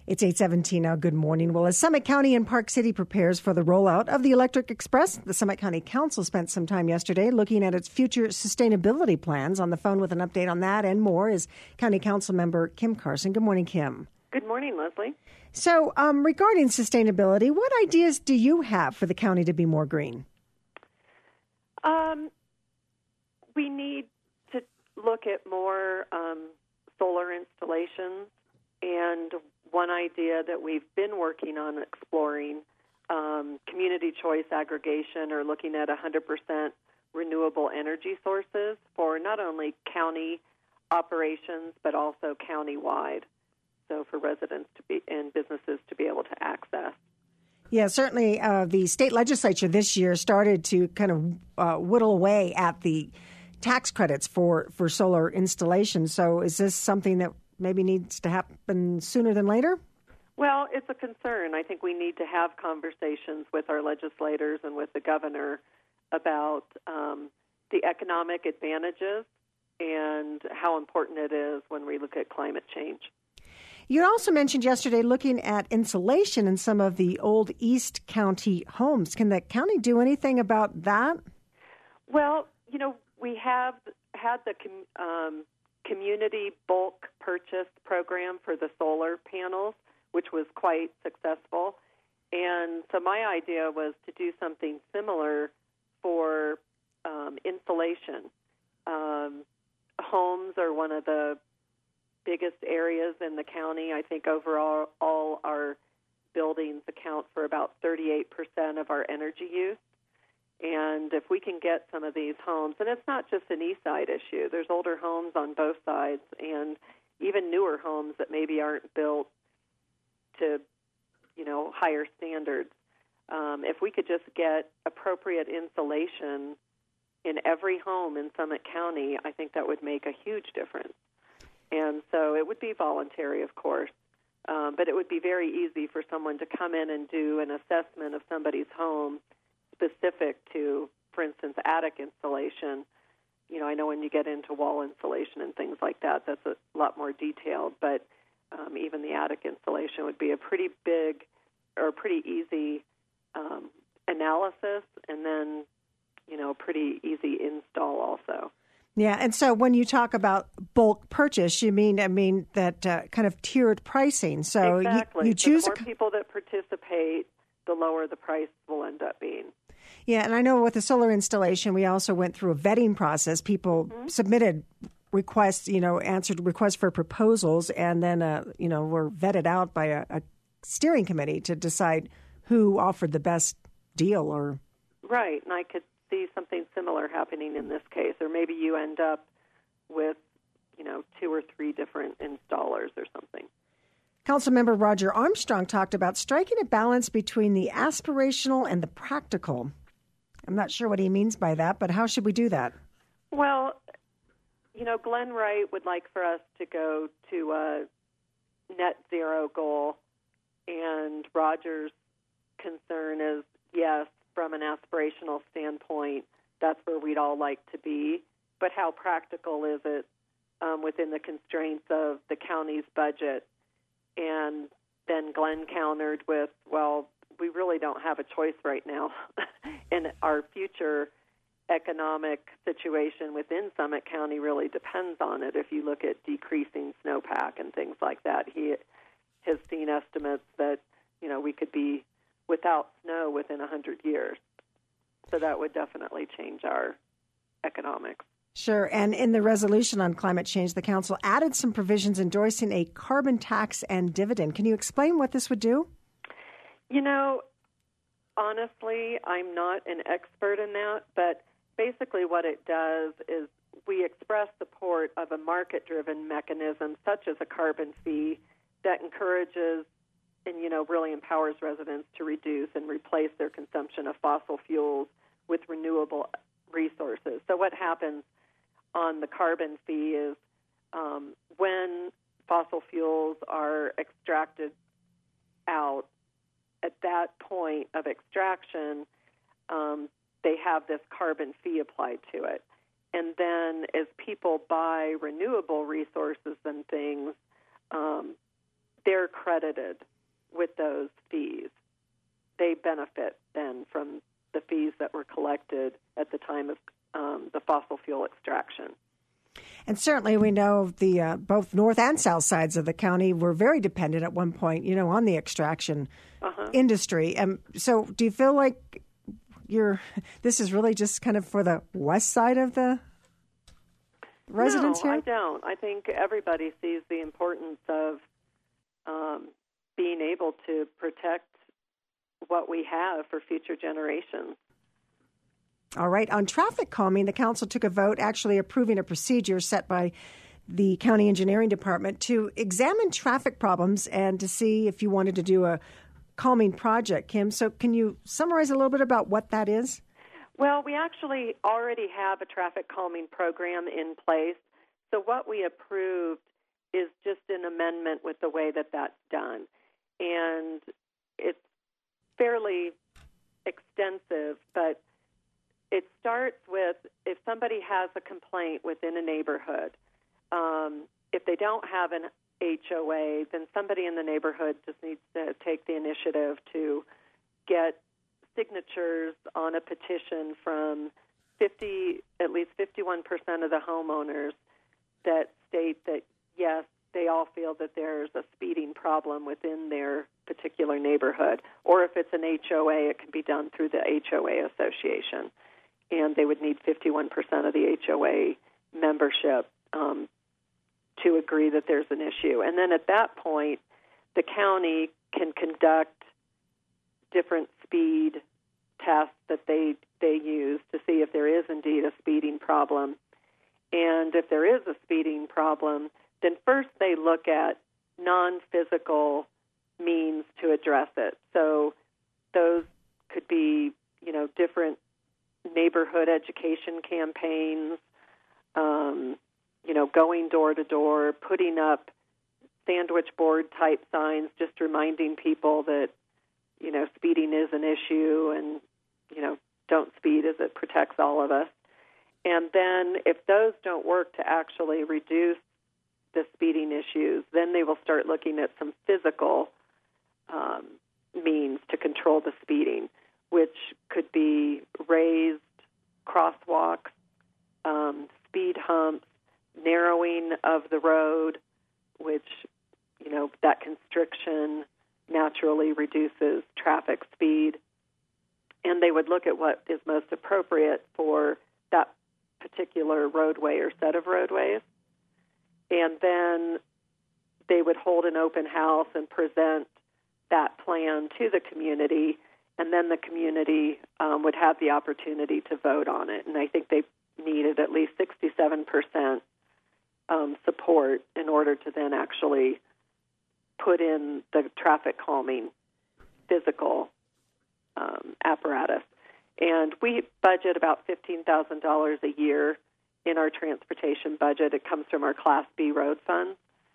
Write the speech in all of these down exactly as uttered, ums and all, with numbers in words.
It's eight seventeen now. Good morning. Well, as Summit County and Park City prepares for the rollout of the Electric Express, the Summit County Council spent some time yesterday looking at its future sustainability plans. On the phone with an update on that and more is County Council member Kim Carson. Good morning, Kim. Good morning, Leslie. So um, regarding sustainability, what ideas do you have for the county to be more green? Um, we need to look at more um, solar installations. And one idea that we've been working on exploring, um, community choice aggregation, or looking at one hundred percent renewable energy sources for not only county operations, but also county-wide, so for residents to be and businesses to be able to access. Yeah, certainly uh, the state legislature this year started to kind of uh, whittle away at the tax credits for, for solar installations. So is this something that maybe needs to happen sooner than later? Well, it's a concern. I think we need to have conversations with our legislators and with the governor about um, the economic advantages and how important it is when we look at climate change. You also mentioned yesterday looking at insulation in some of the old East County homes. Can the county do anything about that? Well, you know, we have had the um, community bulk purchase program for the solar panels, which was quite successful. And so my idea was to do something similar for um, insulation. Um, homes are one of the biggest areas in the county. I think overall all our buildings account for about thirty-eight percent of our energy use. And if we can get some of these homes, and it's not just an east side issue, there's older homes on both sides and even newer homes that maybe aren't built to, you know, higher standards. Um, if we could just get appropriate insulation in every home in Summit County, I think that would make a huge difference. And so it would be voluntary, of course, um, but it would be very easy for someone to come in and do an assessment of somebody's home specific to, for instance, attic insulation. You know, I know when you get into wall insulation and things like that, that's a lot more detailed, but um, even the attic insulation would be a pretty big or pretty easy um, analysis, and then, you know, pretty easy install also. Yeah, and so when you talk about bulk purchase, you mean, I mean, that uh, kind of tiered pricing. So exactly. you, you choose so the more a... people that participate, the lower the price will end up being. Yeah, and I know with the solar installation, we also went through a vetting process. People mm-hmm. submitted requests, you know, answered requests for proposals, and then, uh, you know, were vetted out by a, a steering committee to decide who offered the best deal. Or Right, and I could see something similar happening in this case, or maybe you end up with, you know, two or three different installers or something. Councilmember Roger Armstrong talked about striking a balance between the aspirational and the practical. I'm not sure what he means by that, but how should we do that? Well, you know, Glenn Wright would like for us to go to a net zero goal, and Roger's concern is, yes, from an aspirational standpoint, that's where we'd all like to be, but how practical is it um, within the constraints of the county's budget? And then Glenn countered with, well, we really don't have a choice right now in our future economic situation within Summit County really depends on it. If you look at decreasing snowpack and things like that, he has seen estimates that, you know, we could be without snow within one hundred years. So that would definitely change our economics. Sure. And in the resolution on climate change, the council added some provisions endorsing a carbon tax and dividend. Can you explain what this would do? You know, honestly, I'm not an expert in that, but basically what it does is we express support of a market-driven mechanism such as a carbon fee that encourages and, you know, really empowers residents to reduce and replace their consumption of fossil fuels with renewable resources. So what happens on the carbon fee is um, when fossil fuels are extracted out, at that point of extraction, um, they have this carbon fee applied to it. And then as people buy renewable resources and things, um, they're credited with those fees. They benefit then from the fees that were collected at the time of um, the fossil fuel extraction. And certainly we know the uh, both north and south sides of the county were very dependent at one point, you know, on the extraction uh-huh. industry. And so do you feel like you're, this is really just kind of for the west side of the residents no, here? I don't. I think everybody sees the importance of um, being able to protect what we have for future generations. All right. On traffic calming, the council took a vote actually approving a procedure set by the county engineering department to examine traffic problems and to see if you wanted to do a calming project. Kim, so can you summarize a little bit about what that is? Well, we actually already have a traffic calming program in place. So what we approved is just an amendment with the way that that's done. And it's fairly extensive, but it starts with if somebody has a complaint within a neighborhood, um, if they don't have an H O A, then somebody in the neighborhood just needs to take the initiative to get signatures on a petition from fifty, at least fifty-one percent of the homeowners that state that, yes, they all feel that there's a speeding problem within their particular neighborhood. Or if it's an H O A, it can be done through the H O A association. And they would need fifty-one percent of the H O A membership um, to agree that there's an issue. And then at that point, the county can conduct different speed tests that they, they use to see if there is indeed a speeding problem. And if there is a speeding problem, then first they look at non-physical means to address it. So those could be, you know, different neighborhood education campaigns, um, you know, going door to door, putting up sandwich board type signs, just reminding people that, you know, speeding is an issue and, you know, don't speed as it protects all of us. And then if those don't work to actually reduce the speeding issues, then they will start looking at some physical um, means to control the speeding, which could be raised crosswalks, um, speed humps, narrowing of the road, which, you know, that constriction naturally reduces traffic speed. And they would look at what is most appropriate for that particular roadway or set of roadways. And then they would hold an open house and present that plan to the community, and then the community um, would have the opportunity to vote on it. And I think they needed at least sixty-seven percent um, support in order to then actually put in the traffic calming physical um, apparatus. And we budget about fifteen thousand dollars a year in our transportation budget. It comes from our Class B road fund.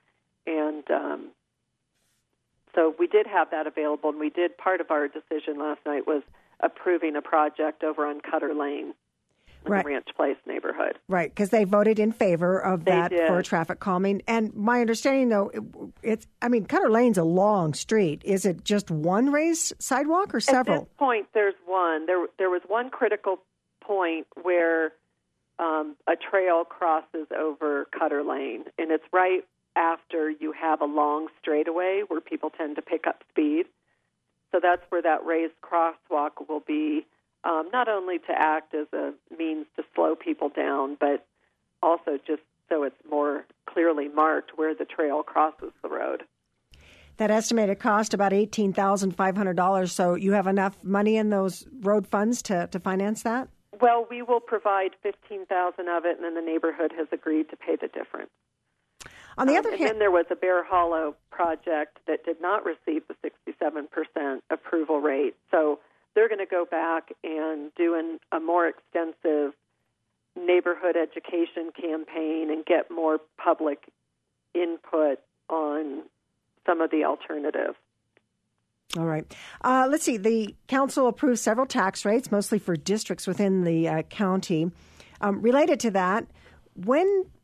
And um, so we did have that available, and we did, part of our decision last night was approving a project over on Cutter Lane in right. the Ranch Place neighborhood. Right, because they voted in favor of they that did. for traffic calming. And my understanding, though, it, it's, I mean, Cutter Lane's a long street. Is it just one raised sidewalk or several? At this point, there's one. There, there was one critical point where um, a trail crosses over Cutter Lane, and it's right after you have a long straightaway where people tend to pick up speed. So that's where that raised crosswalk will be, um, not only to act as a means to slow people down, but also just so it's more clearly marked where the trail crosses the road. That estimated cost about eighteen thousand five hundred dollars. So you have enough money in those road funds to, to finance that? Well, we will provide fifteen thousand dollars of it, and then the neighborhood has agreed to pay the difference. On the um, other and hand, then there was a Bear Hollow project that did not receive the sixty-seven percent approval rate. So they're going to go back and do an, a more extensive neighborhood education campaign and get more public input on some of the alternatives. All right. Uh, let's see. The council approved several tax rates, mostly for districts within the uh, county. Um, related to that, when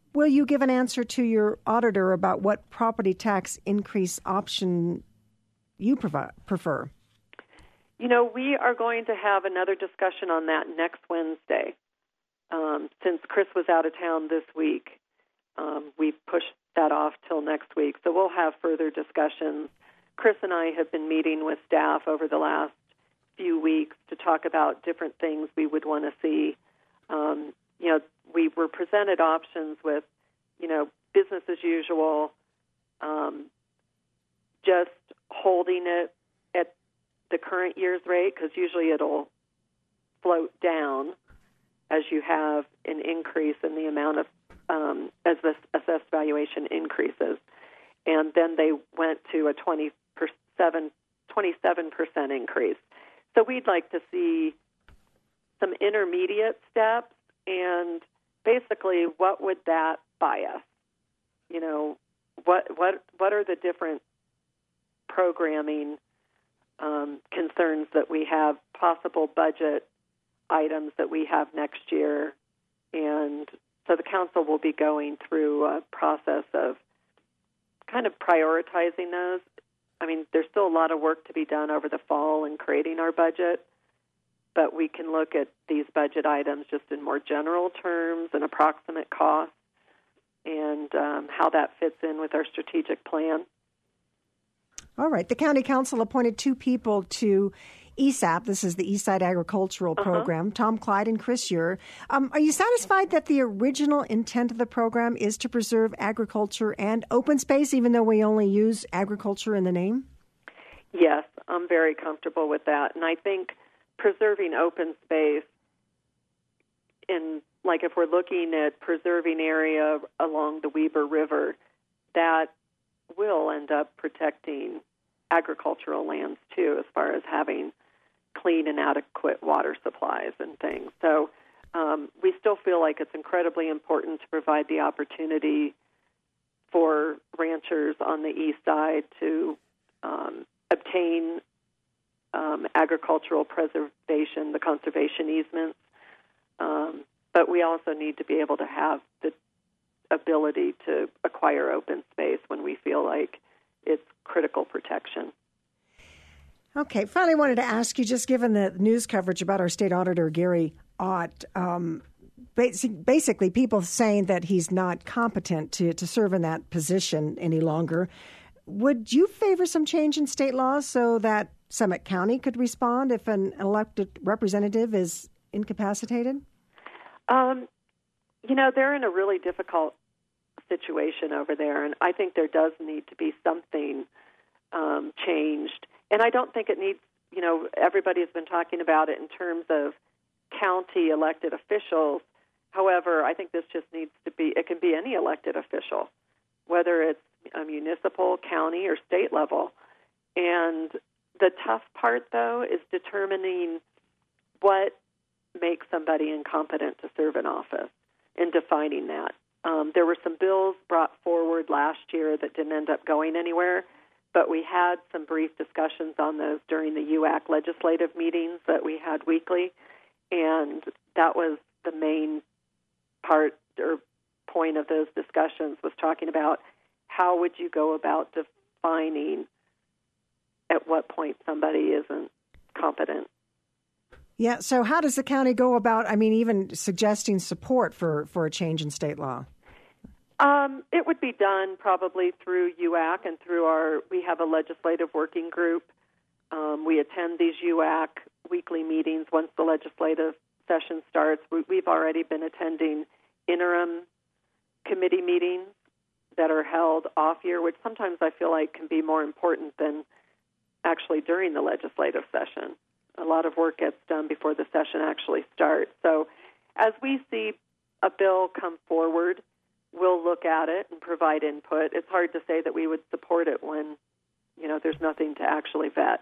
will you give an answer to your auditor about what property tax increase option you previ- prefer? You know, we are going to have another discussion on that next Wednesday. Um, since Chris was out of town this week, um, we pushed that off till next week. So we'll have further discussions. Chris and I have been meeting with staff over the last few weeks to talk about different things we would want to see. Um, you know, we were presented options with, you know, business as usual, um, just holding it at the current year's rate, because usually it'll float down as you have an increase in the amount of, um, as the assessed valuation increases. And then they went to a twenty-seven, twenty-seven percent increase. So we'd like to see some intermediate steps, and basically what would that buy us? You know, what what what are the different programming um, concerns that we have, possible budget items that we have next year, and so the council will be going through a process of kind of prioritizing those. I mean, there's still a lot of work to be done over the fall in creating our budget, but we can look at these budget items just in more general terms and approximate costs and um, how that fits in with our strategic plan. All right. The County Council appointed two people to E S A P. This is the Eastside Agricultural Uh-huh. Program, Tom Clyde and Chris Ure. Um, are you satisfied that the original intent of the program is to preserve agriculture and open space, even though we only use agriculture in the name? Yes, I'm very comfortable with that. And I think preserving open space, in like if we're looking at preserving area along the Weber River, that will end up protecting agricultural lands too, as far as having clean and adequate water supplies and things. So um, we still feel like it's incredibly important to provide the opportunity for ranchers on the east side to um, obtain um, agricultural preservation, the conservation easements. Um, but we also need to be able to have the ability to acquire open space when we feel like it's critical protection. Okay. Finally, wanted to ask you, just given the news coverage about our state auditor, Gary Ott, um, basic, basically people saying that he's not competent to, to serve in that position any longer. Would you favor some change in state laws so that Summit County could respond if an elected representative is incapacitated? Um, you know, they're in a really difficult situation over there, and I think there does need to be something um, changed. And I don't think it needs, you know, everybody's been talking about it in terms of county elected officials. However, I think this just needs to be, it can be any elected official, whether it's a municipal, county, or state level. And the tough part, though, is determining what makes somebody incompetent to serve in office and defining that. Um, there were some bills brought forward last year that didn't end up going anywhere, but we had some brief discussions on those during the U A C legislative meetings that we had weekly, and that was the main part or point of those discussions, was talking about how would you go about defining at what point somebody isn't competent. Yeah, so how does the county go about, I mean, even suggesting support for, for a change in state law? Um, it would be done probably through U A C and through our, we have a legislative working group. Um, we attend these U A C weekly meetings once the legislative session starts. We, we've already been attending interim committee meetings that are held off year, which sometimes I feel like can be more important than actually during the legislative session. A lot of work gets done before the session actually starts. So as we see a bill come forward, we'll look at it and provide input. It's hard to say that we would support it when, you know, there's nothing to actually vet.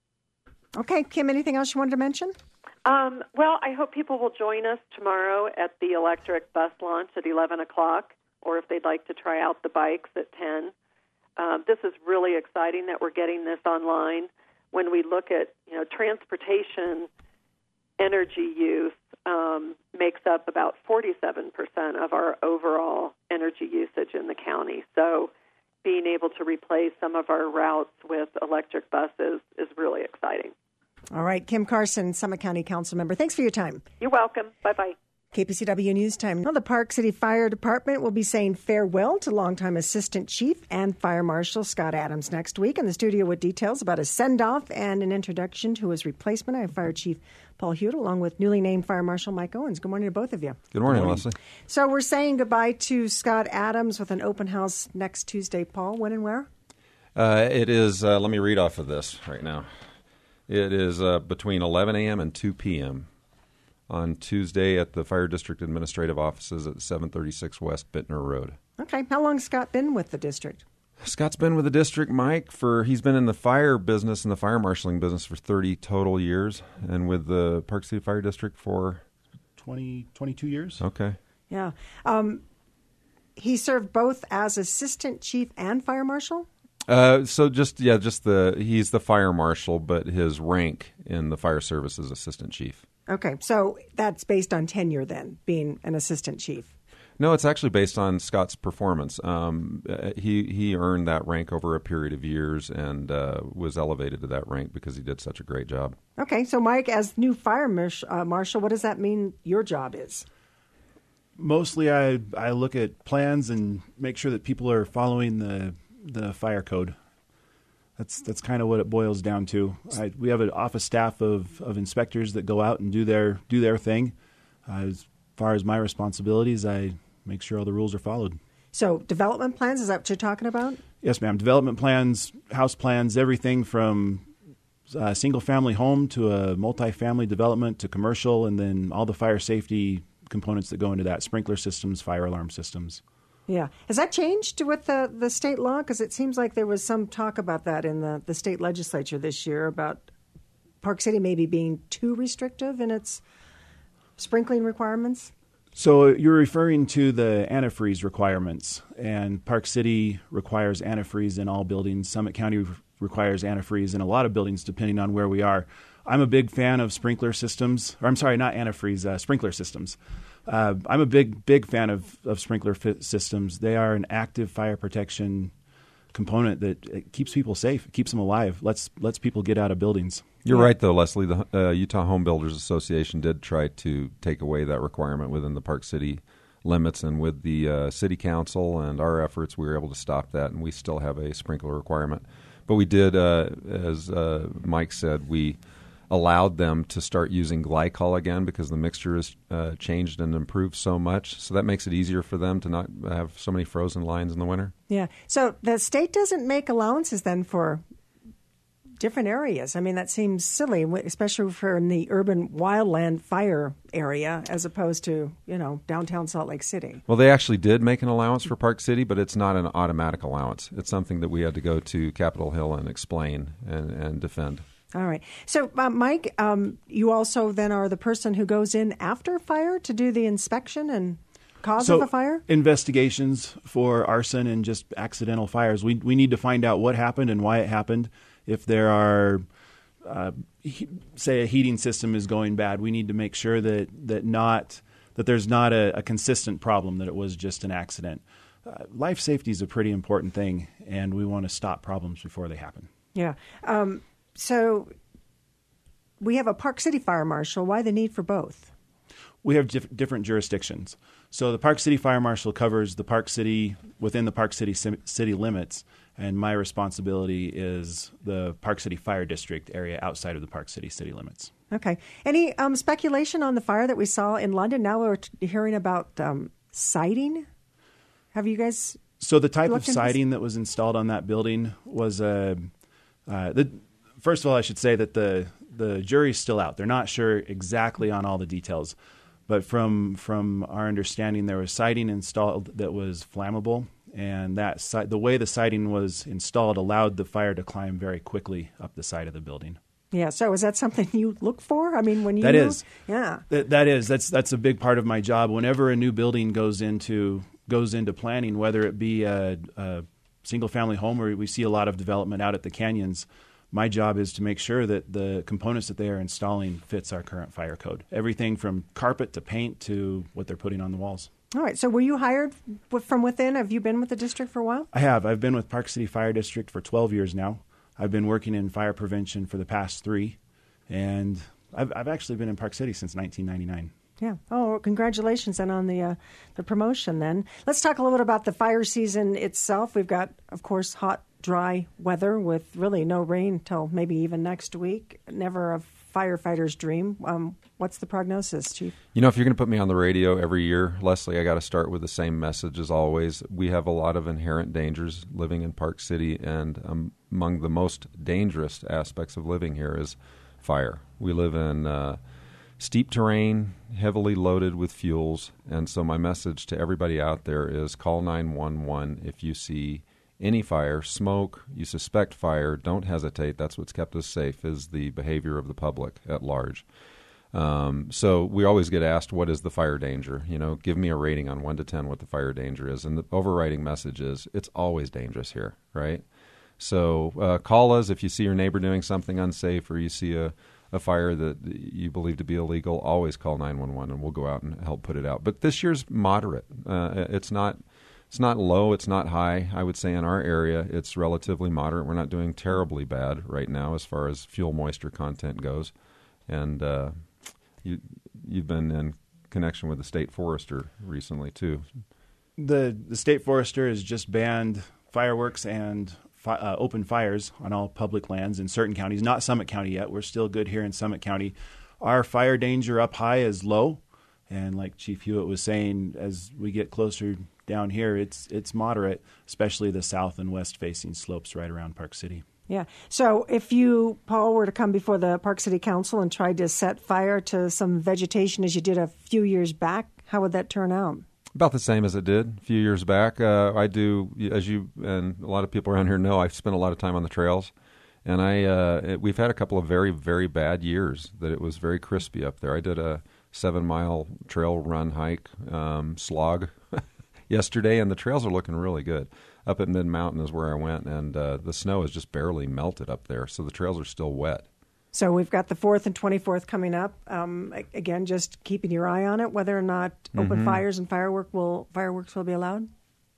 Okay, Kim, anything else you wanted to mention? Um, well, I hope people will join us tomorrow at the electric bus launch at eleven o'clock, or if they'd like to try out the bikes at ten. Um, this is really exciting that we're getting this online. When we look at, you know, transportation energy use um, makes up about forty-seven percent of our overall energy usage in the county. So being able to replace some of our routes with electric buses is really exciting. All right, Kim Carson, Summit County Council member. Thanks for your time. You're welcome. Bye-bye. K P C W News Time. Well, the Park City Fire Department will be saying farewell to longtime Assistant Chief and Fire Marshal Scott Adams next week. In the studio with details about a send-off and an introduction to his replacement, I have Fire Chief Paul Hewitt, along with newly named Fire Marshal Mike Owens. Good morning to both of you. Good morning, Leslie. So we're saying goodbye to Scott Adams with an open house next Tuesday. Paul, when and where? Uh, it is, uh, let me read off of this right now. It is uh, between eleven a.m. and two p.m. on Tuesday at the Fire District Administrative Offices at seven thirty-six West Bittner Road. Okay. How long has Scott been with the district? Scott's been with the district, Mike, for he's been in the fire business and the fire marshaling business for thirty total years, and with the Park City Fire District for twenty, twenty-two years. Okay. Yeah. Um, he served both as assistant chief and fire marshal? Uh, so just yeah, just the he's the fire marshal, but his rank in the fire service is assistant chief. Okay, so that's based on tenure then, being an assistant chief. No, it's actually based on Scott's performance. Um, he he earned that rank over a period of years and uh, was elevated to that rank because he did such a great job. Okay, so Mike, as new fire marsh, uh, marshal, what does that mean your job is? Mostly, I I look at plans and make sure that people are following the the fire code. That's that's kind of what it boils down to. I, we have an office staff of, of inspectors that go out and do their do their thing. Uh, as far as my responsibilities, I make sure all the rules are followed. So development plans, is that what you're talking about? Yes, ma'am. Development plans, house plans, everything from a single-family home to a multi-family development to commercial, and then all the fire safety components that go into that, sprinkler systems, fire alarm systems. Yeah. Has that changed with the, the state law? Because it seems like there was some talk about that in the, the state legislature this year about Park City maybe being too restrictive in its sprinkling requirements. So you're referring to the antifreeze requirements, and Park City requires antifreeze in all buildings. Summit County requires antifreeze in a lot of buildings, depending on where we are. I'm a big fan of sprinkler systems. Or I'm sorry, not antifreeze, uh, sprinkler systems. Uh, I'm a big, big fan of, of sprinkler fit systems. They are an active fire protection component that it keeps people safe. It keeps them alive. Lets lets people get out of buildings. You're yeah. right, though, Leslie. The uh, Utah Home Builders Association did try to take away that requirement within the Park City limits, and with the uh, City Council and our efforts, we were able to stop that, and we still have a sprinkler requirement. But we did, uh, as uh, Mike said, we allowed them to start using glycol again because the mixture has uh, changed and improved so much. So that makes it easier for them to not have so many frozen lines in the winter. Yeah. So the state doesn't make allowances then for different areas. I mean, that seems silly, especially for in the urban wildland fire area as opposed to, you know, downtown Salt Lake City. Well, they actually did make an allowance for Park City, but it's not an automatic allowance. It's something that we had to go to Capitol Hill and explain and, and defend. All right. So, uh, Mike, um, you also then are the person who goes in after fire to do the inspection and cause so of a fire? Investigations for arson and just accidental fires. We we need to find out what happened and why it happened. If there are, uh, he, say, a heating system is going bad, we need to make sure that that not that there's not a, a consistent problem, that it was just an accident. Uh, life safety is a pretty important thing, and we want to stop problems before they happen. Yeah. Um, So we have a Park City Fire Marshal. Why the need for both? We have dif- different jurisdictions. So the Park City Fire Marshal covers the Park City, within the Park City sim- city limits, and my responsibility is the Park City Fire District area outside of the Park City city limits. Okay. Any um, speculation on the fire that we saw in London? Now we're t- hearing about um, siding. Have you guys So the type of siding that was installed on that building was a uh, the. First of all, I should say that the the jury's still out. They're not sure exactly on all the details. But from from our understanding, there was siding installed that was flammable, and that si- the way the siding was installed allowed the fire to climb very quickly up the side of the building. Yeah. So is that something you look for? I mean, when you that is yeah that, that is that's that's a big part of my job. Whenever a new building goes into goes into planning, whether it be a, a single family home or we see a lot of development out at the canyons. My job is to make sure that the components that they are installing fits our current fire code. Everything from carpet to paint to what they're putting on the walls. All right. So were you hired w- from within? Have you been with the district for a while? I have. I've been with Park City Fire District for twelve years now. I've been working in fire prevention for the past three, and I've, I've actually been in Park City since nineteen ninety-nine. Yeah. Oh, well, congratulations then on the uh, the promotion then. Let's talk a little bit about the fire season itself. We've got, of course, hot, dry weather with really no rain till maybe even next week. Never a firefighter's dream. Um, what's the prognosis, Chief? You know, if you're going to put me on the radio every year, Leslie, I got to start with the same message as always. We have a lot of inherent dangers living in Park City, and um, among the most dangerous aspects of living here is fire. We live in uh, steep terrain, heavily loaded with fuels, and so my message to everybody out there is call nine one one if you see any fire, smoke, you suspect fire, don't hesitate. That's what's kept us safe, is the behavior of the public at large. Um, so we always get asked, what is the fire danger? You know, give me a rating on one to ten what the fire danger is. And the overriding message is it's always dangerous here, right? So uh, call us if you see your neighbor doing something unsafe or you see a, a fire that you believe to be illegal. Always call nine one one and we'll go out and help put it out. But this year's moderate. Uh, it's not it's not low. It's not high. I would say in our area it's relatively moderate. We're not doing terribly bad right now as far as fuel moisture content goes. And uh, you, you've been in connection with the state forester recently too. The the state forester has just banned fireworks and fi- uh, open fires on all public lands in certain counties. Not Summit County yet. We're still good here in Summit County. Our fire danger up high is low, and like Chief Hewitt was saying, as we get closer down here, it's it's moderate, especially the south and west facing slopes right around Park City. Yeah. So if you, Paul, were to come before the Park City Council and tried to set fire to some vegetation as you did a few years back, how would that turn out? About the same as it did a few years back. Uh, I do, as you and a lot of people around here know, I've spent a lot of time on the trails. And I uh, it, we've had a couple of very, very bad years that it was very crispy up there. I did a seven-mile trail run hike um, slog yesterday, and the trails are looking really good. Up at Mid-Mountain is where I went, and uh, the snow has just barely melted up there, so the trails are still wet. So we've got the fourth and twenty-fourth coming up. Um, again, just keeping your eye on it, whether or not open mm-hmm. fires and firework will fireworks will be allowed.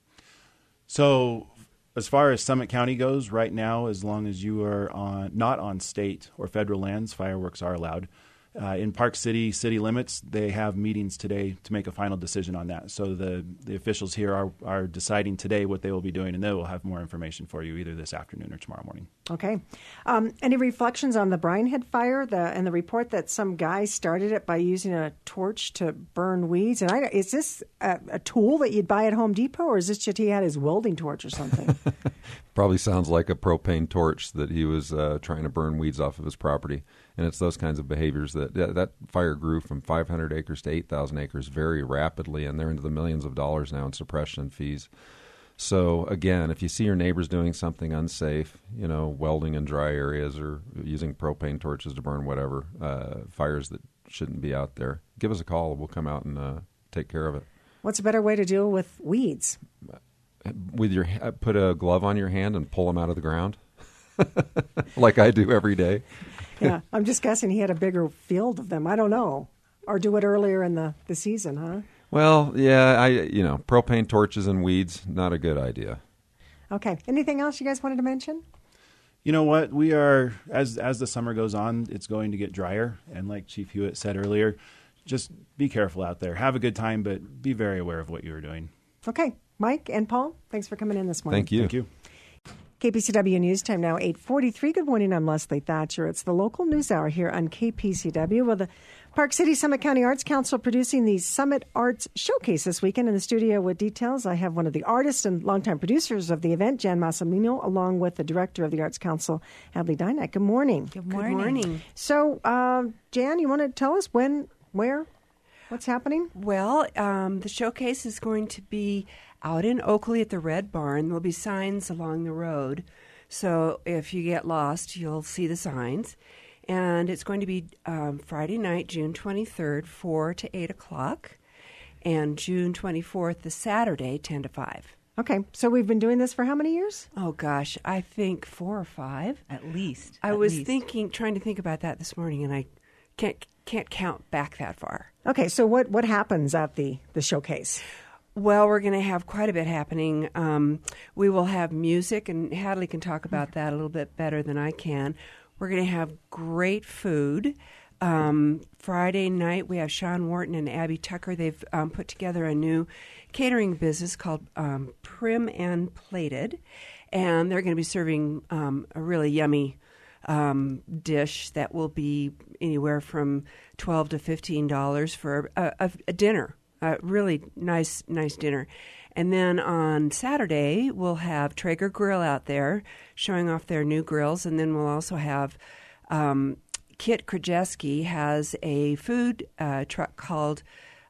So, as far as Summit County goes, right now, as long as you are on not on state or federal lands, fireworks are allowed. Uh, in Park City city limits, they have meetings today to make a final decision on that. So the, the officials here are, are deciding today what they will be doing, and they will have more information for you either this afternoon or tomorrow morning. Okay. Um, any reflections on the Bryan Head fire the, and the report that some guy started it by using a torch to burn weeds? And I, is this a, a tool that you'd buy at Home Depot, or is this just he had his welding torch or something? Probably sounds like a propane torch that he was uh, trying to burn weeds off of his property. And it's those kinds of behaviors that that, that fire grew from five hundred acres to eight thousand acres very rapidly, and they're into the millions of dollars now in suppression fees. So, again, if you see your neighbors doing something unsafe, you know, welding in dry areas or using propane torches to burn whatever, uh, fires that shouldn't be out there, give us a call. We'll come out and uh, take care of it. What's a better way to deal with weeds? With your put a glove on your hand and pull them out of the ground, like I do every day. Yeah, I'm just guessing he had a bigger field of them. I don't know. Or do it earlier in the, the season, huh? Well, yeah, I you know, propane torches and weeds, not a good idea. Okay. Anything else you guys wanted to mention? You know what? We are, as as the summer goes on, it's going to get drier. And like Chief Hewitt said earlier, just be careful out there. Have a good time, but be very aware of what you are doing. Okay. Mike and Paul, thanks for coming in this morning. Thank you. Thank you. K P C W News Time now, eight forty-three. Good morning, I'm Leslie Thatcher. It's the local news hour here on K P C W. Well, the Park City Summit County Arts Council producing the Summit Arts Showcase this weekend. In the studio with details, I have one of the artists and longtime producers of the event, Jan Massimino, along with the director of the Arts Council, Hadley Dynack. Good morning. Good morning. Good morning. So, uh, Jan, you want to tell us when, where, what's happening? Well, um, the showcase is going to be out in Oakley at the Red Barn. There'll be signs along the road. So if you get lost, you'll see the signs. And it's going to be um, Friday night, June twenty-third, four to eight o'clock. And June twenty-fourth, the Saturday, ten to five. Okay, so we've been doing this for how many years? Oh, gosh, I think four or five. At least. I at was least. thinking, trying to think about that this morning, and I can't can't count back that far. Okay, so what, what happens at the, the showcase? Well, we're going to have quite a bit happening. Um, we will have music, and Hadley can talk about that a little bit better than I can. We're going to have great food. Um, Friday night, we have Sean Wharton and Abby Tucker. They've um, put together a new catering business called um, Prim and Plated, and they're going to be serving um, a really yummy um, dish that will be anywhere from twelve to fifteen dollars for a, a, a dinner, a really nice, nice dinner. And then on Saturday, we'll have Traeger Grill out there showing off their new grills, and then we'll also have um, Kit Krajewski has a food uh, truck called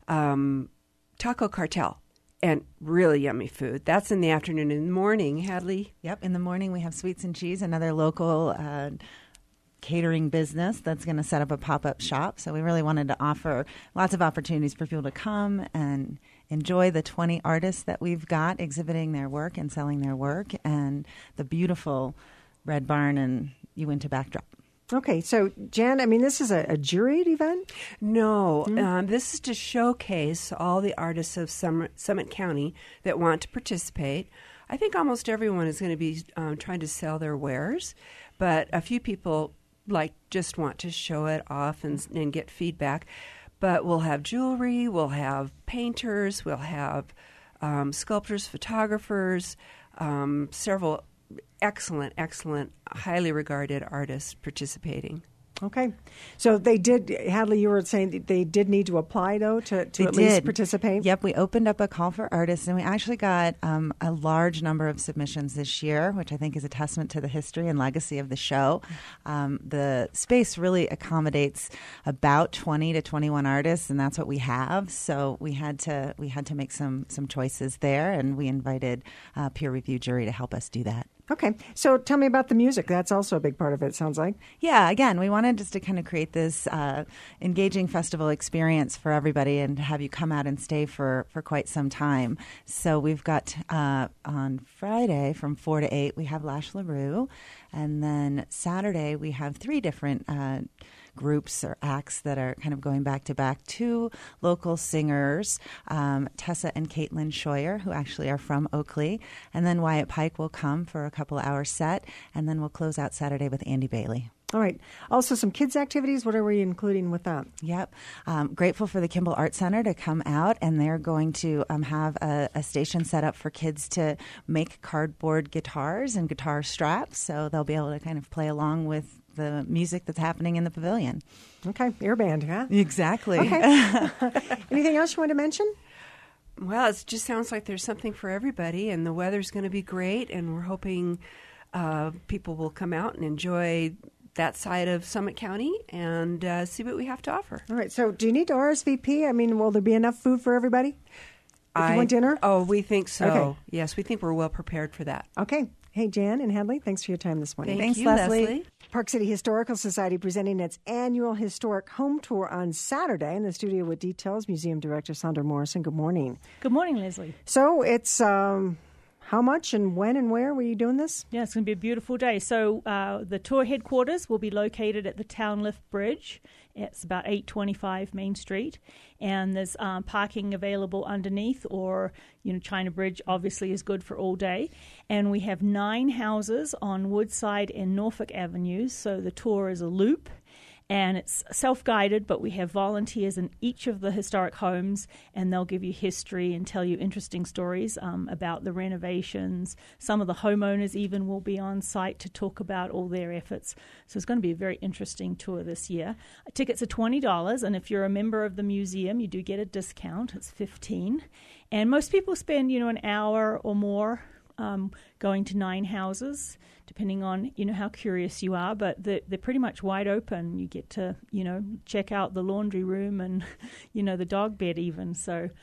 um, Taco Cartel, and really yummy food. That's in the afternoon. In the morning, Hadley? Yep. In the morning, we have Sweets and Cheese, another local uh, catering business that's going to set up a pop-up shop. So we really wanted to offer lots of opportunities for people to come and enjoy the twenty artists that we've got exhibiting their work and selling their work, and the beautiful Red Barn and Uinta backdrop. Okay, so Jan, I mean, this is a, a juried event? No, mm-hmm. um, this is to showcase all the artists of Summit, Summit County that want to participate. I think almost everyone is going to be um, trying to sell their wares, but a few people like just want to show it off and, and get feedback. But we'll have jewelry, we'll have painters, we'll have um, sculptors, photographers, um, several excellent, excellent, highly regarded artists participating. Okay. So they did, Hadley, you were saying that they did need to apply, though, to, to They at least did. participate? Yep, we opened up a call for artists, and we actually got um, a large number of submissions this year, which I think is a testament to the history and legacy of the show. Um, the space really accommodates about twenty to twenty-one artists, and that's what we have. So we had to we had to make some some choices there, and we invited a peer review jury to help us do that. Okay. So tell me about the music. That's also a big part of it, it sounds like. Yeah, again, we wanted just to kind of create this uh, engaging festival experience for everybody and to have you come out and stay for, for quite some time. So we've got uh, on Friday from four to eight, we have Lash LaRue. And then Saturday, we have three different uh, groups or acts that are kind of going back to back. Two local singers, um, Tessa and Caitlin Scheuer, who actually are from Oakley. And then Wyatt Pike will come for a couple hour set. And then we'll close out Saturday with Andy Bailey. All right. Also, some kids' activities. What are we including with that? Yep. Um, grateful for the Kimball Art Center to come out, and they're going to um, have a, a station set up for kids to make cardboard guitars and guitar straps, so they'll be able to kind of play along with the music that's happening in the pavilion. Okay. Ear band, huh? Exactly. Okay. Anything else you want to mention? Well, it just sounds like there's something for everybody, and the weather's going to be great, and we're hoping uh, people will come out and enjoy that side of Summit County and uh, see what we have to offer. All right. So do you need to R S V P? I mean, will there be enough food for everybody? If I, you want dinner? Oh, we think so. Okay. Yes, we think we're well prepared for that. Okay. Hey, Jan and Hadley, thanks for your time this morning. Thank Thanks, you, Leslie. Leslie. Park City Historical Society presenting its annual historic home tour on Saturday. In the studio with details, Museum Director Sandra Morrison. Good morning. Good morning, Leslie. So it's um, how much and when and where were you doing this? Yeah, it's going to be a beautiful day. So uh, the tour headquarters will be located at the Town Lift Bridge. It's about eight twenty-five Main Street, and there's um, parking available underneath, or, you know, China Bridge obviously is good for all day. And we have nine houses on Woodside and Norfolk Avenues, so the tour is a loop. And it's self-guided, but we have volunteers in each of the historic homes, and they'll give you history and tell you interesting stories um, about the renovations. Some of the homeowners even will be on site to talk about all their efforts. So it's going to be a very interesting tour this year. Tickets are twenty dollars, and if you're a member of the museum, you do get a discount. It's fifteen dollars. And most people spend, you know, an hour or more um, going to nine houses, depending on, you know, how curious you are, but they're, they're pretty much wide open. You get to, you know, check out the laundry room and, you know, the dog bed even. So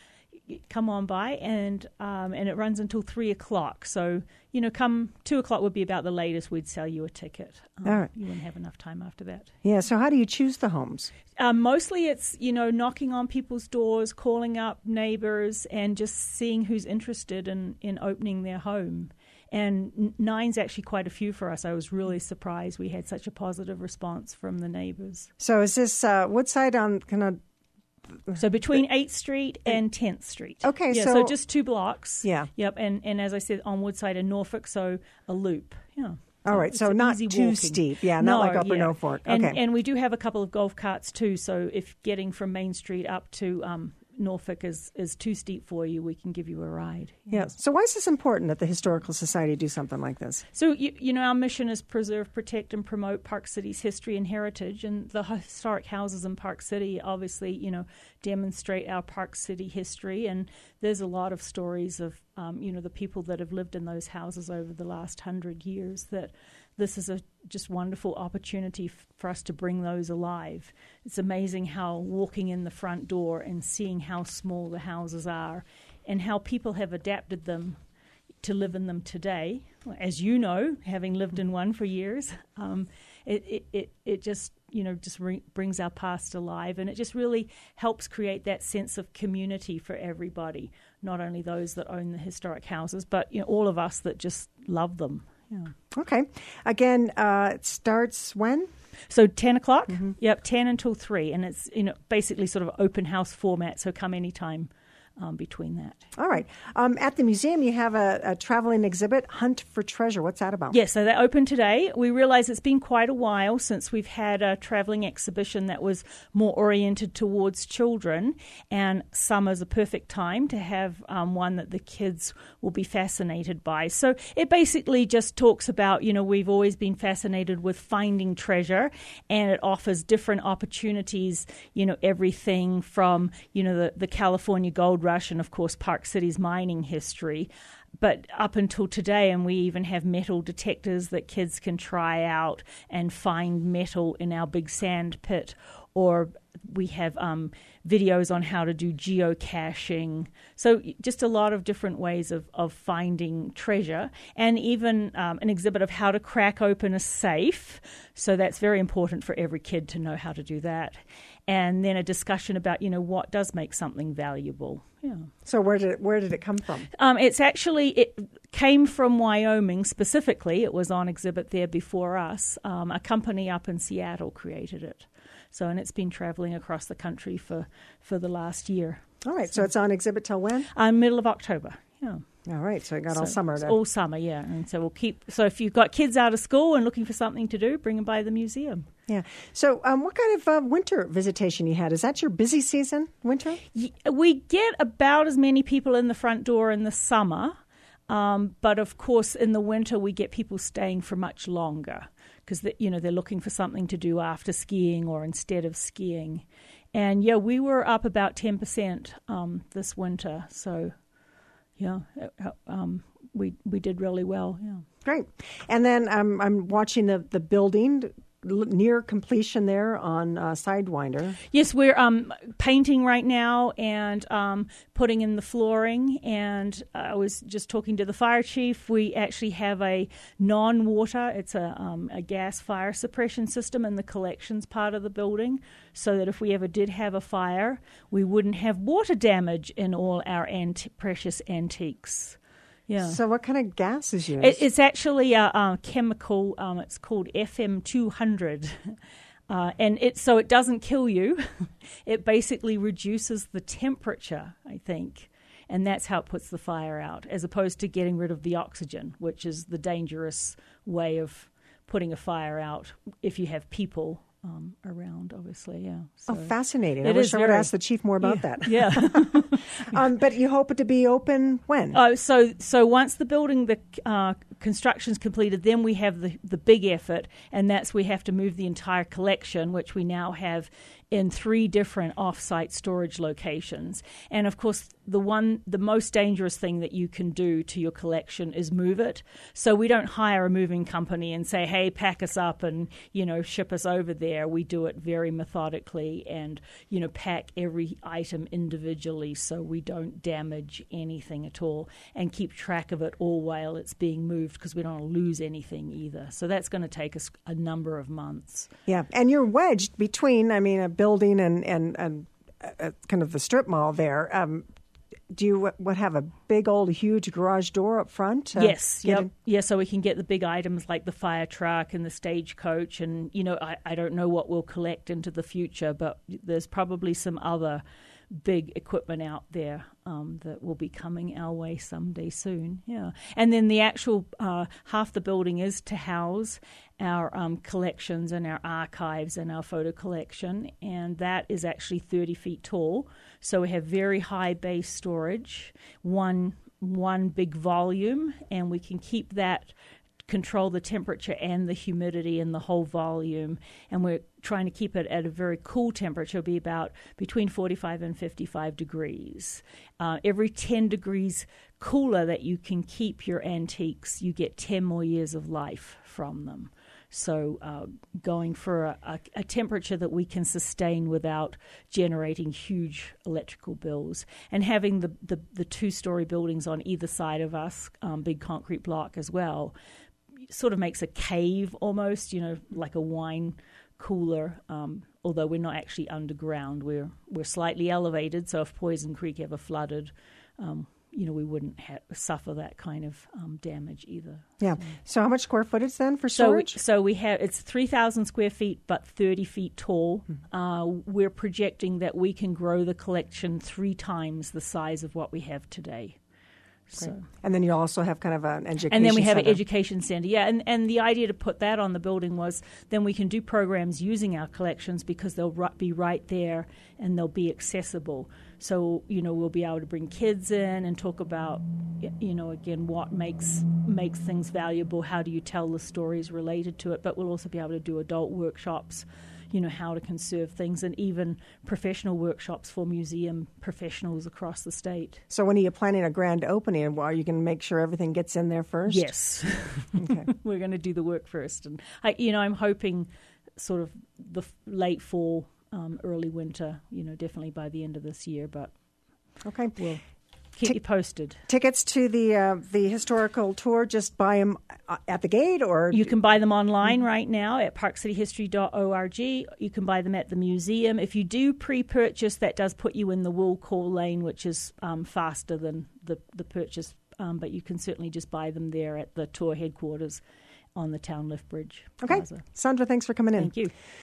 come on by, and um, and it runs until three o'clock. So, you know, come two o'clock would be about the latest we'd sell you a ticket. Um, All right. You wouldn't have enough time after that. Yeah, so how do you choose the homes? Um, mostly it's, you know, knocking on people's doors, calling up neighbors, and just seeing who's interested in, in opening their home. And nine's actually quite a few for us. I was really surprised we had such a positive response from the neighbors. So is this uh, Woodside on kind of... So between eighth Street and tenth Street. Okay, yeah, so- so just two blocks. Yeah. Yep, and, and as I said, on Woodside and Norfolk, so a loop. Yeah. All right, It's so an not easy too walking. steep. Yeah, not No, like Upper yeah. Norfolk. And, Okay. and we do have a couple of golf carts too, so if getting from Main Street up to um, Norfolk is, is too steep for you, we can give you a ride. Yeah. So why is this important that the Historical Society do something like this? So, you, you know, our mission is preserve, protect, and promote Park City's history and heritage. And the historic houses in Park City obviously, you know, demonstrate our Park City history. And there's a lot of stories of, um, you know, the people that have lived in those houses over the last hundred years that this is a just wonderful opportunity f- for us to bring those alive. It's amazing how walking in the front door and seeing how small the houses are and how people have adapted them to live in them today. As you know, having lived in one for years, um, it, it, it, it just, you know, just re- brings our past alive, and it just really helps create that sense of community for everybody, not only those that own the historic houses, but, you know, all of us that just love them. Yeah. Okay. Again, uh, it starts when? So ten o'clock? Mm-hmm. Yep, ten until three, and it's, you know, basically sort of open house format, so come anytime um, between that. All right. Um, at the museum, you have a, a traveling exhibit, Hunt for Treasure. What's that about? Yes, so that opened today. We realize it's been quite a while since we've had a traveling exhibition that was more oriented towards children, and summer's a perfect time to have um, one that the kids will be fascinated by. So it basically just talks about, you know, we've always been fascinated with finding treasure, and it offers different opportunities, you know, everything from, you know, the, the California gold rush and, of course, Park City's mining history. But up until today, and we even have metal detectors that kids can try out and find metal in our big sand pit, or we have um, videos on how to do geocaching. So just a lot of different ways of, of finding treasure, and even um, an exhibit of how to crack open a safe. So that's very important for every kid to know how to do that. And then a discussion about, you know, what does make something valuable. Yeah. So where did it, where did it come from? Um, it's actually, it came from Wyoming specifically. It was on exhibit there before us. Um, a company up in Seattle created it. So, and it's been traveling across the country for, for the last year. All right. So, so it's on exhibit till when? Uh, middle of October. Yeah. All right. So I got so all summer. It's to... all summer, yeah. And so we'll keep. So if you've got kids out of school and looking for something to do, bring them by the museum. Yeah. So um, what kind of uh, winter visitation you had? Is that your busy season, winter? We get about as many people in the front door in the summer. Um, but of course, in the winter, we get people staying for much longer because, you know, they're looking for something to do after skiing or instead of skiing. And yeah, we were up about ten percent um, this winter. So, yeah, um, we we did really well. Yeah, great. And then um, I'm watching the the building near completion there on uh, Sidewinder. Yes, we're um, painting right now and um, putting in the flooring. And I was just talking to the fire chief. We actually have a non-water, it's a, um, a gas fire suppression system in the collections part of the building, so that if we ever did have a fire, we wouldn't have water damage in all our ant- precious antiques. Yeah. So what kind of gas is used? It, it's actually a, a chemical. Um, it's called F M two hundred, uh, and it so it doesn't kill you. It basically reduces the temperature, I think, and that's how it puts the fire out, as opposed to getting rid of the oxygen, which is the dangerous way of putting a fire out if you have people Um, around, obviously, yeah. So oh, fascinating! I it wish I would very, ask the chief more about yeah, that. Yeah. um, but you hope it to be open when? Oh, so so once the building, the uh, construction's completed, then we have the the big effort, and that's we have to move the entire collection, which we now have in three different off-site storage locations. And of course, the one, the most dangerous thing that you can do to your collection is move it. So we don't hire a moving company and say, hey, pack us up and, you know, ship us over there. We do it very methodically and, you know, pack every item individually so we don't damage anything at all, and keep track of it all while it's being moved, because we don't want to lose anything either. So that's going to take us a number of months. Yeah, and you're wedged between, I mean, a building and, and, and uh, kind of the strip mall there. Um, do you what have a big old huge garage door up front? Uh, yes, yep. in? Yeah, so we can get the big items like the fire truck and the stagecoach, and you know, I, I don't know what we'll collect into the future, but there's probably some other big equipment out there um, that will be coming our way someday soon. Yeah, and then the actual uh, half the building is to house our um, collections and our archives and our photo collection, and that is actually thirty feet tall. So we have very high base storage, one one big volume, and we can keep that, control the temperature and the humidity in the whole volume, and we're trying to keep it at a very cool temperature, be about between forty-five and fifty-five degrees. Uh, every ten degrees cooler that you can keep your antiques, you get ten more years of life from them. So uh, going for a, a, a temperature that we can sustain without generating huge electrical bills, and having the, the, the two-story buildings on either side of us, um, big concrete block as well, sort of makes a cave almost, you know, like a wine cooler, um, although we're not actually underground. We're we're slightly elevated, so if Poison Creek ever flooded, um, you know, we wouldn't ha- suffer that kind of um, damage either. Yeah. So, so how much square footage then for so storage? We, so we have, it's three thousand square feet, but thirty feet tall. Mm-hmm. Uh, we're projecting that we can grow the collection three times the size of what we have today. So. And then you also have kind of an education And then we have center. an education center. Yeah, and, and the idea to put that on the building was then we can do programs using our collections because they'll be right there and they'll be accessible. So, you know, we'll be able to bring kids in and talk about, you know, again, what makes makes things valuable, how do you tell the stories related to it, but we'll also be able to do adult workshops, you know, how to conserve things, and even professional workshops for museum professionals across the state. So when are you planning a grand opening? Well, are you going to make sure everything gets in there first? Yes. Okay. We're going to do the work first. And, I, you know, I'm hoping sort of the f- late fall, um, early winter, you know, definitely by the end of this year. But okay, we'll keep T- you posted. Tickets to the uh, the historical tour, just buy them at the gate, or you can buy them online right now at park city history dot org. You can buy them at the museum. If you do pre-purchase, that does put you in the will call lane, which is um, faster than the the purchase. Um, but you can certainly just buy them there at the tour headquarters on the Town Lift Bridge Okay, Plaza. Sandra, thanks for coming in. Thank you.